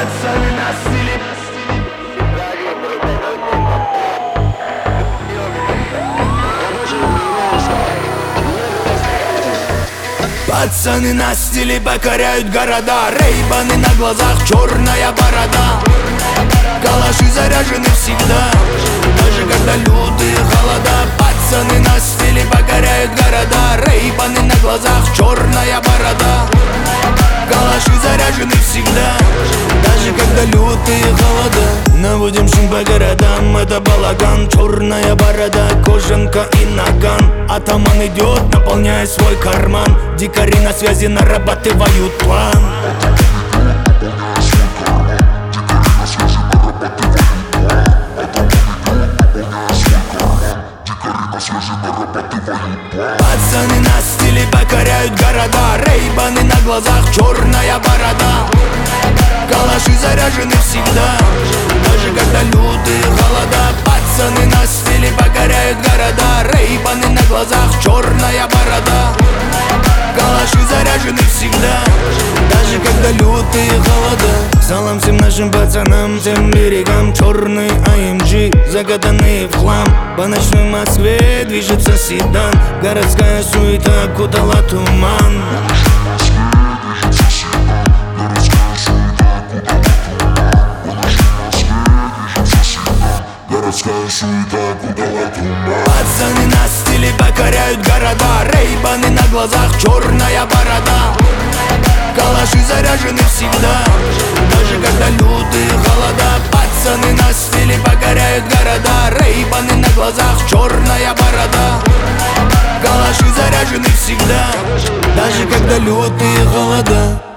Пацаны на стиле. Пацаны на стиле покоряют города. Рейбаны на глазах, черная борода. Калаши заряжены всегда, даже когда лютые холода. Пацаны на стиле покоряют города. Рейбаны на глазах, черная борода. Калаши заряжены всегда, даже когда лютые холода. Наводим шум по городам, это балаган. Черная борода, кожанка и наган. Атаман идет, наполняя свой карман. Дикари на связи нарабатывают план. Пацаны на стиле покоряют города. Рейбаны на глазах, черная борода. Калаши заряжены всегда, даже когда лютые холода. Пацаны на стиле покоряют города. Рейбаны на глазах, черная борода. Калаши заряжены всегда, даже когда лютые холода. Салам всем нашим пацанам, всем берегам. Черный AMG, закатанные в хлам. По ночной Москве движется седан. Городская суета окутала туман. Пацаны на стиле покоряют города. Рейбаны на глазах, черная борода. Калаши заряжены всегда, даже когда лютые холода. Пацаны на стиле покоряют города. Рейбаны на глазах, черная борода. Калаши заряжены всегда, даже когда лютые холода.